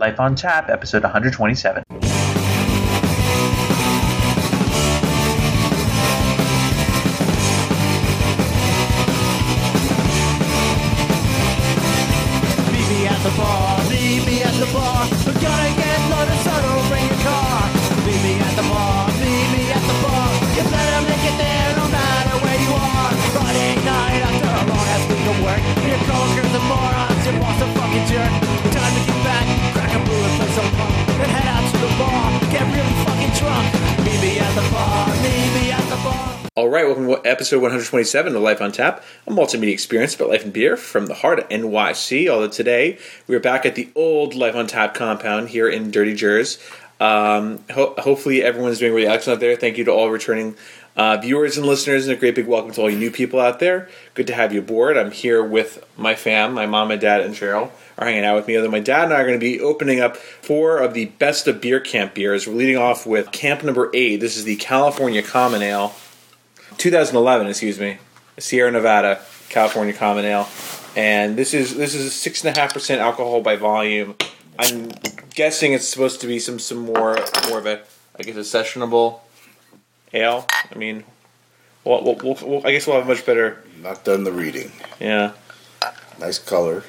Life on Tap, episode 127. Meet me at the bar. We're gonna get loaded, so don't bring your car. Meet me at the bar. Meet me at the bar. You better make it there, no matter where you are. Friday night after a long ass week of work. Your coworkers are morons, your boss a fucking jerk. Time to get back, crack a brew and play some punk, then head out to the bar, get really fucking drunk. Meet me at the bar. Meet me at the bar. All right, welcome to episode 127 of Life on Tap, a multimedia experience about life and beer from the heart of NYC. Although today, we're back at the old Life on Tap compound here in Dirty Jers. Hopefully everyone's doing really excellent out there. Thank you to all returning viewers and listeners, and a great big welcome to all you new people out there. Good to have you aboard. I'm here with my fam. My mom, my dad, and Cheryl are hanging out with me. Although my dad and I are going to be opening up 4 of the best of beer camp beers. We're leading off with camp number 8. This is the California Common Ale. 2011, Sierra Nevada, California Common Ale, and this is 6.5% alcohol by volume. I'm guessing it's supposed to be some more of a, I guess, a sessionable ale. I mean, I guess we'll have much better. Not done the reading. Yeah. Nice color.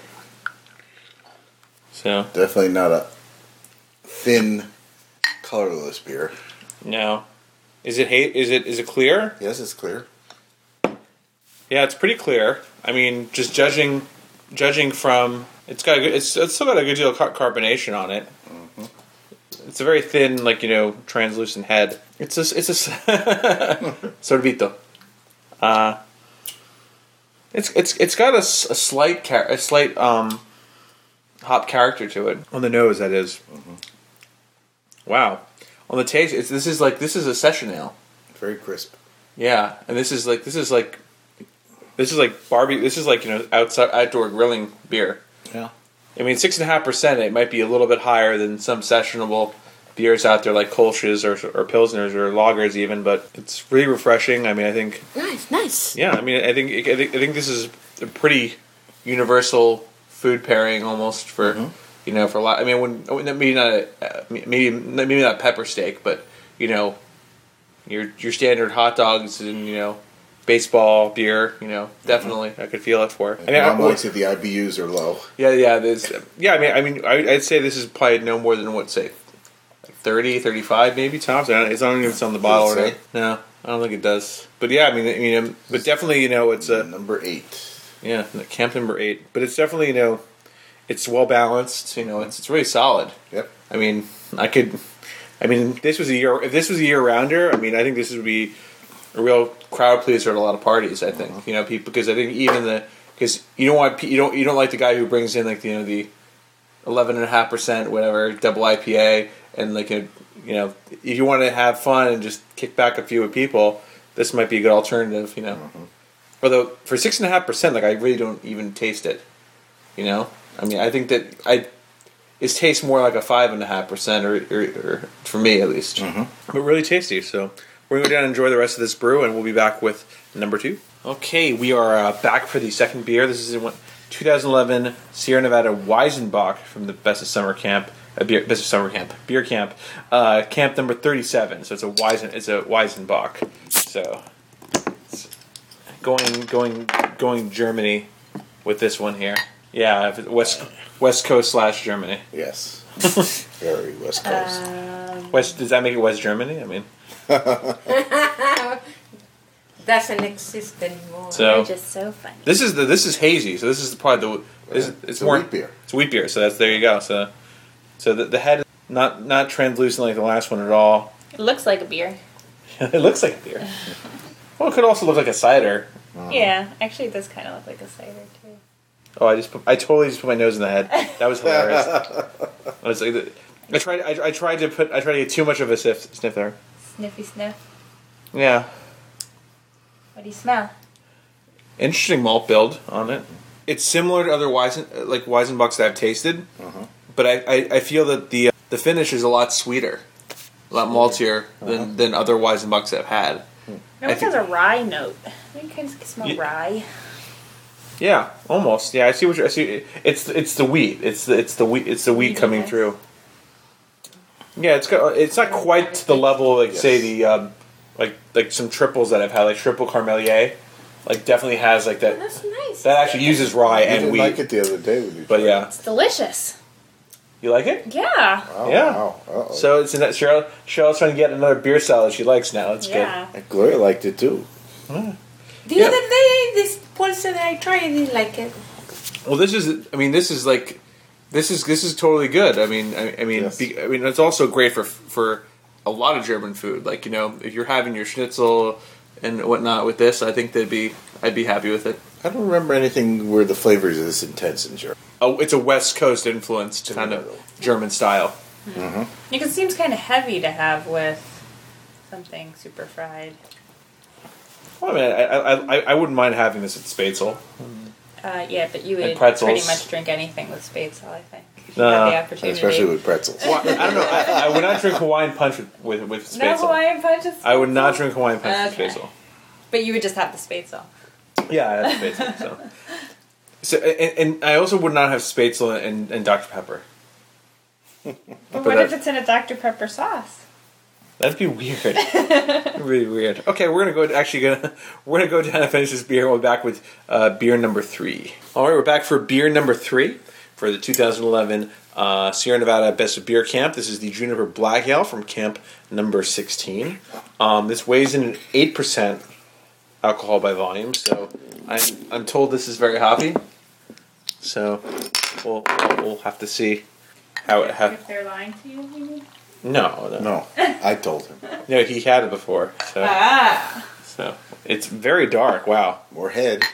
So definitely not a thin, colorless beer. No. Is it clear? Yes, it's clear. Yeah, it's pretty clear. I mean, just judging from it's still got a good deal of carbonation on it. Mm-hmm. It's a very thin, translucent head. It's a sorbito. It's got a slight hop character to it on the nose. That is. Mm-hmm. Outside. On the taste, this is a session ale. Very crisp. Yeah, and this is like barbie. This is outdoor grilling beer. Yeah. I mean, 6.5%. It might be a little bit higher than some sessionable beers out there like Kolsch's or Pilsners or lagers even, but it's really refreshing. I mean, I think nice. Yeah, I mean, I think this is a pretty universal food pairing almost for. Mm-hmm. For a lot. I mean, maybe not pepper steak, but your standard hot dogs and baseball beer. Definitely, I could feel it for. Mom likes it. The IBUs are low. Yeah. I'd say this is probably no more than 30, 35 maybe tops. It's not even on the bottle or anything. No, I don't think it does. But yeah, but definitely it's a number 8. Yeah, camp number 8. But it's definitely it's well balanced. It's really solid. Yep. I mean, this was a year. If this was a year rounder, I think this would be a real crowd pleaser at a lot of parties. I think people, because I think because you don't like the guy who brings in the 11.5% whatever double IPA and if you want to have fun and just kick back a few with people, this might be a good alternative. Mm-hmm. Although for 6.5%, I really don't even taste it. I think that it tastes more like a 5.5%, or for me at least. Mm-hmm. But really tasty. So we're going to go down and enjoy the rest of this brew, and we'll be back with number 2. Okay, we are back for the second beer. This is 2011 Sierra Nevada Weizenbock from the Best of Summer Camp. Beer Camp. Camp number 37. So it's a Weizenbock. So it's going Germany with this one here. Yeah, West Coast / Germany. Yes, very West Coast. Does that make it West Germany? I mean, doesn't exist anymore. So, they're just so funny. This is hazy. So this is probably it's more wheat beer. It's wheat beer. So there you go. So the head is not translucent like the last one at all. It looks like a beer. It looks like a beer. Well, it could also look like a cider. Yeah, actually, it does kind of look like a cider too. Oh, I totally just put my nose in the head. That was hilarious. I tried to get too much of a sniff there. Sniffy sniff. Yeah. What do you smell? Interesting malt build on it. It's similar to other Weizenbocks that I've tasted, but I feel that the finish is a lot sweeter, a lot maltier than other Weizenbocks I've had. It almost has a rye note. You can smell rye. Yeah, almost. Yeah, I see what I see. It's the wheat. It's the wheat coming Yes. through. Yeah, it's not quite to the level like say the like some triples that I've had, like triple Carmelier, like definitely has like that. That's nice. That actually uses rye I and didn't wheat. like it the other day when you But tried yeah, It's delicious. you like it? Yeah. Oh, Yeah. Wow. Uh-oh. So it's in that Cheryl's trying to get another beer salad she likes now. It's Yeah. And Gloria liked it too. The Yeah. other day, this person I tried, I didn't like it. good. Well, this is like this is totally good. I mean, Yes. I mean, it's also great for a lot of German food. Like if you're having your schnitzel and whatnot with this, I think I'd be happy with it. I don't remember anything where the flavors are this intense in German. Oh, it's a West Coast influenced kind of German style. It seems kind of heavy to have with something super fried. Well, I mean, I wouldn't mind having this at Spätzle. Yeah, but you And would pretzels. pretty much drink anything with Spätzle, I think. If you No. had the opportunity. Especially with pretzels. Well, I don't know. I would not drink Hawaiian punch with No Spätzle. Hawaiian punch with I would not Spätzle? drink Hawaiian punch Okay. with Spätzle. But you would just have the Spätzle. Yeah, I have Spätzle. So and I also would not have Spätzle and Dr Pepper. But But what that- if it's in a Dr. Pepper sauce? That'd be weird. Really weird. Okay, we're gonna go down and finish this beer. We'll be back with beer number 3. All right, we're back for beer number 3 for the 2011 Sierra Nevada Best of Beer Camp. This is the Juniper Black Ale from camp number 16. This weighs in at 8% alcohol by volume, so I'm told this is very hoppy. So we'll have to see how. If they're lying to you, you mean? No. No, I told him. No, he had it before. So it's very dark. Wow. More head.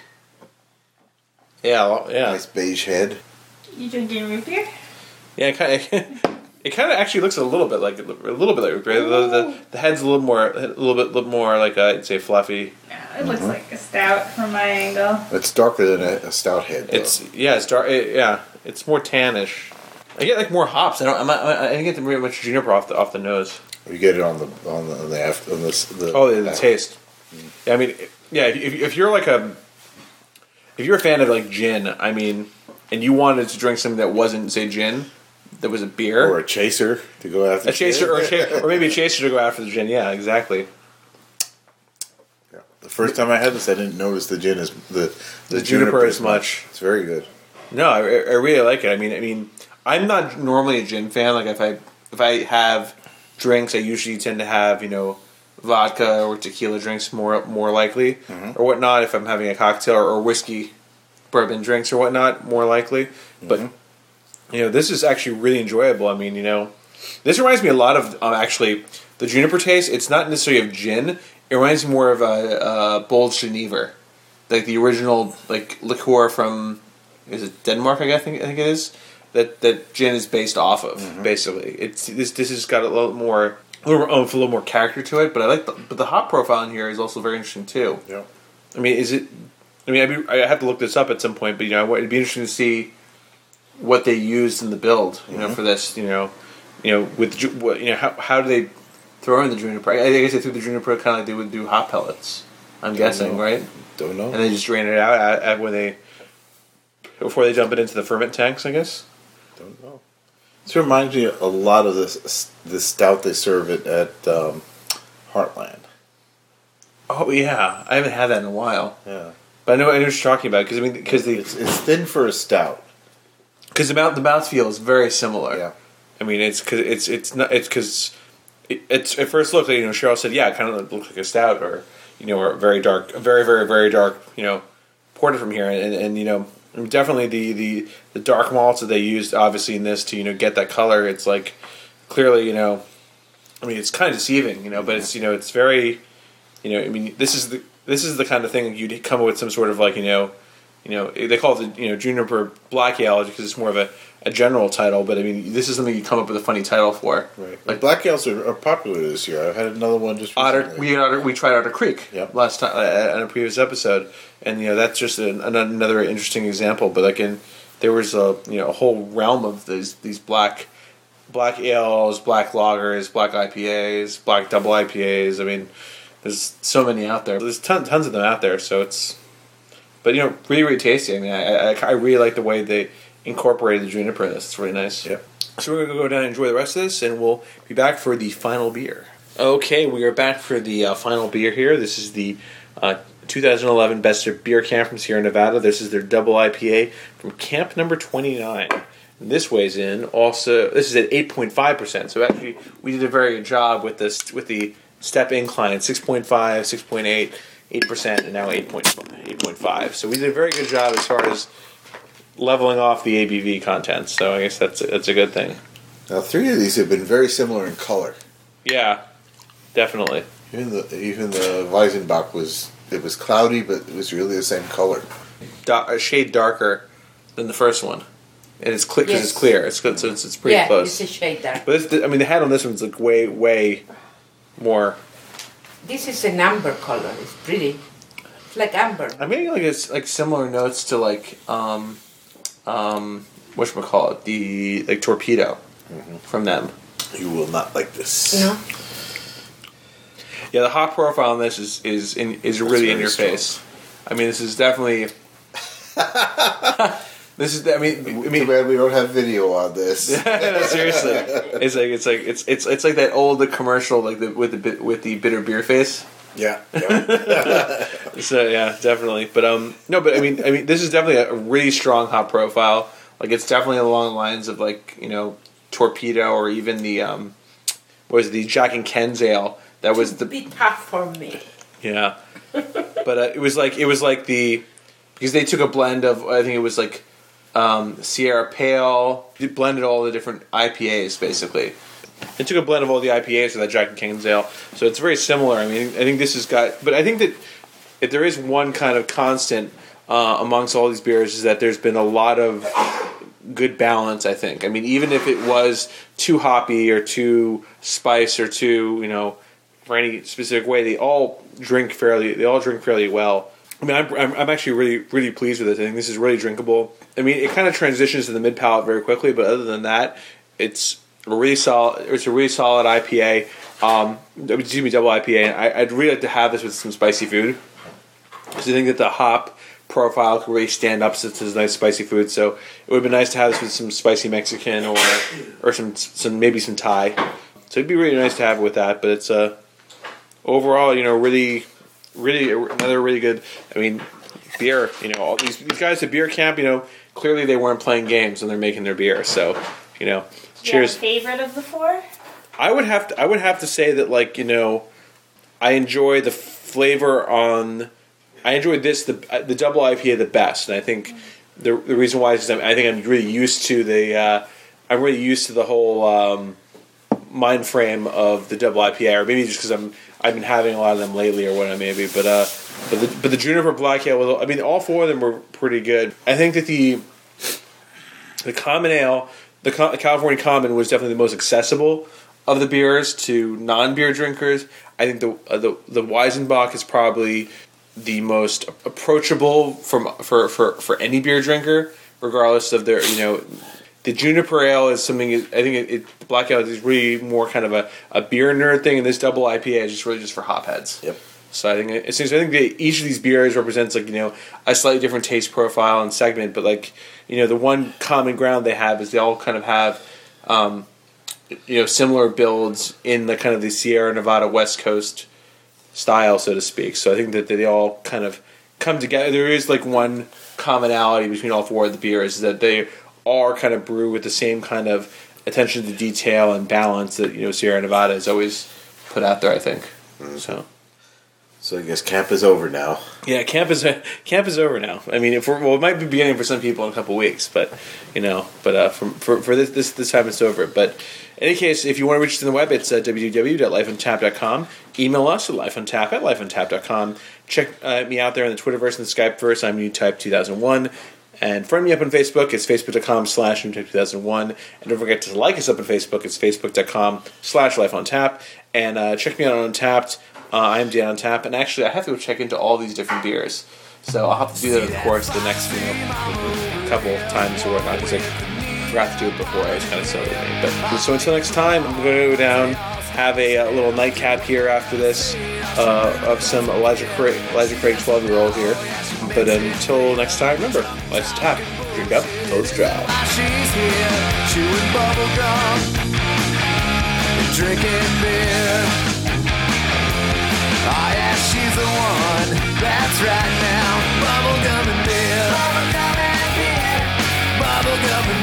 Yeah. Yeah. Nice beige head. You drinking root beer? Yeah. It kind of actually looks a little bit like root beer. The head's a little bit more like I'd say fluffy. Yeah, it looks like a stout from my angle. It's darker than a stout head. Though. It's dark. It's more tannish. I get like more hops. I didn't get very much juniper off the nose. You get it on the The taste. Yeah, I mean, yeah. If you're a fan of like gin, I mean, and you wanted to drink something that wasn't say gin, that was a beer or a chaser to go after a chaser or maybe a chaser to go after the gin. Yeah, exactly. Yeah. The first time I had this, I didn't notice the gin is the juniper as much. It's very good. No, I really like it. I mean, I'm not normally a gin fan. Like if I have drinks, I usually tend to have vodka or tequila drinks more likely, or whatnot. If I'm having a cocktail or whiskey, bourbon drinks or whatnot, more likely. But this is actually really enjoyable. I mean, this reminds me a lot of actually the juniper taste. It's not necessarily of gin. It reminds me more of a Bold Genever, like the original like liqueur from is it Denmark? I think it is. That gin is based off of. Basically, it's this has got a little more character to it. But I like the hop profile in here is also very interesting too. Yeah. I mean, I have to look this up at some point, but it'd be interesting to see what they used in the build, for this, how do they throw in the juniper? I guess they threw the juniper kind of like they would do hot pellets. I'm guessing, know. right? Don't know. And they just drain it out before they dump it into the ferment tanks, I guess. Don't know. This reminds me a lot of this stout they serve it at Heartland. Oh yeah, I haven't had that in a while, Yeah. but I know what you're talking about because It's thin for a stout. the mouthfeel is very similar. Yeah. I mean, it's because at first look, Cheryl said, yeah, it kind of looks like a stout or or very dark, very very very dark, porter from here, and definitely the dark malts that they used obviously in this to get that color. It's like clearly I mean it's kind of deceiving, but it's it's very I mean this is the kind of thing you'd come up with some sort of like they call it the Juniper Black Ale because it's more of a general title, but I mean this is something you come up with a funny title for. Right. Like Black ales are popular this year. I had another one just recently. we tried Otter Creek Yep. last time on a previous episode, and that's just another interesting example. But again, there was a whole realm of these black ales, black lagers, black IPAs, black double IPAs. I mean, there's so many out there. There's tons of them out there, so it's But really, really tasty. I mean, I really like the way they incorporated the juniper in this. It's really nice. Yep. So we're going to go down and enjoy the rest of this, and we'll be back for the final beer. Okay, we are back for the final beer here. This is the 2011 Best of Beer Camp from Sierra Nevada. This is their double IPA from Camp Number 29. And this weighs in also. This is at 8.5%. So actually, we did a very good job with this with the step incline. 6.5, 6.8, 8%, and now 8.5. So we did a very good job as far as leveling off the ABV content. So I guess that's a good thing. Now, 3 of these have been very similar in color. Yeah, definitely. Even the Weizenbach was cloudy, but it was really the same color. A shade darker than the first one, and it's clear because Yes. it's clear. It's good, so it's pretty Yeah, close. it's a shade dark. But the head on this one's like way more. This is an amber color. It's pretty. It's like amber. I'm getting it's like similar notes to like whatchamacallit, the like Torpedo from them. You will not like this. You know? Yeah, the hop profile on this is really in very your strong. face. I mean, this is definitely. This is. I mean, Too bad we don't have video on this. no, seriously, it's like that old commercial like with the bitter beer face. Yeah. So yeah, definitely. But but I mean, this is definitely a really strong hop profile. Like it's definitely along the lines of like Torpedo or even the what was it, the Jack and Ken's ale. That was It's a bit tough for me. yeah. But it was like the because they took a blend of I think it was like Sierra Pale. It blended all the different IPAs basically. It took a blend of all the IPAs of that Jack and Ken's ale, so it's very similar. I mean, I think this has got, but I think that if there is one kind of constant amongst all these beers is that there's been a lot of good balance. I think. I mean, even if it was too hoppy or too spice or too for any specific way, they all drink fairly well. I mean, I'm actually really pleased with this. I think this is really drinkable. I mean, it kind of transitions to the mid palate very quickly, but other than that, it's a really solid IPA. Double IPA. And I'd really like to have this with some spicy food because I think that the hop profile could really stand up to this nice spicy food. So it would be nice to have this with some spicy Mexican or some maybe some Thai. So it'd be really nice to have it with that. But it's overall, really another really good. I mean, beer. All these guys at Beer Camp. Clearly they weren't playing games when they're making their beer. So Do you cheers. have a favorite of the 4? I would have to say that I enjoy the flavor on. I enjoyed the double IPA the best, and I think the reason why is because I think I'm really used to the whole mind frame of the double IPA, or maybe just because I've been having a lot of them lately or whatever maybe. But the Juniper Black Ale, I mean, all 4 of them were pretty good. I think that the Common Ale, the California Common, was definitely the most accessible of the beers to non-beer drinkers. I think the Weizenbach is probably the most approachable for any beer drinker, regardless of their The Juniper Ale is something. I think the Black Ale is really more kind of a beer nerd thing, and this double IPA is just really just for hopheads. Yep. So I think each of these beers represents a slightly different taste profile and segment, but the one common ground they have is they all kind of have similar builds in the kind of the Sierra Nevada West Coast style, so to speak. So I think that they all kind of come together. There is one commonality between all 4 of the beers is that they are kind of brewed with the same kind of attention to detail and balance that Sierra Nevada has always put out there. I think So I guess camp is over now. Yeah, camp is over now. I mean, it might be beginning for some people in a couple of weeks, but for this time it's over. But in any case, if you want to reach us on the web, it's www.lifeontap.com. Email us at lifeontap@lifeontap.com. Check me out there in the Twitterverse and the Skypeverse. I'm NewType2001. And friend me up on Facebook. It's facebook.com/NewType2001. And don't forget to like us up on Facebook. It's facebook.com/lifeontap. And check me out on Untappd. I am Dan Untappd. And actually, I have to go check into all these different beers. So I'll have to do that, of course, the next couple times or whatnot. Because I forgot to do it before. I was kind of silly. But so until next time, I'm going to go down, have a little nightcap here after this of some Elijah Craig 12-year-old here. But until next time, remember, let's tap, drink up, toast drive. She's here, chewing bubble gum, drinking beer. Oh yeah, she's the one. That's right now. Bubble gum and beer. Bubble gum and beer. Bubble gum and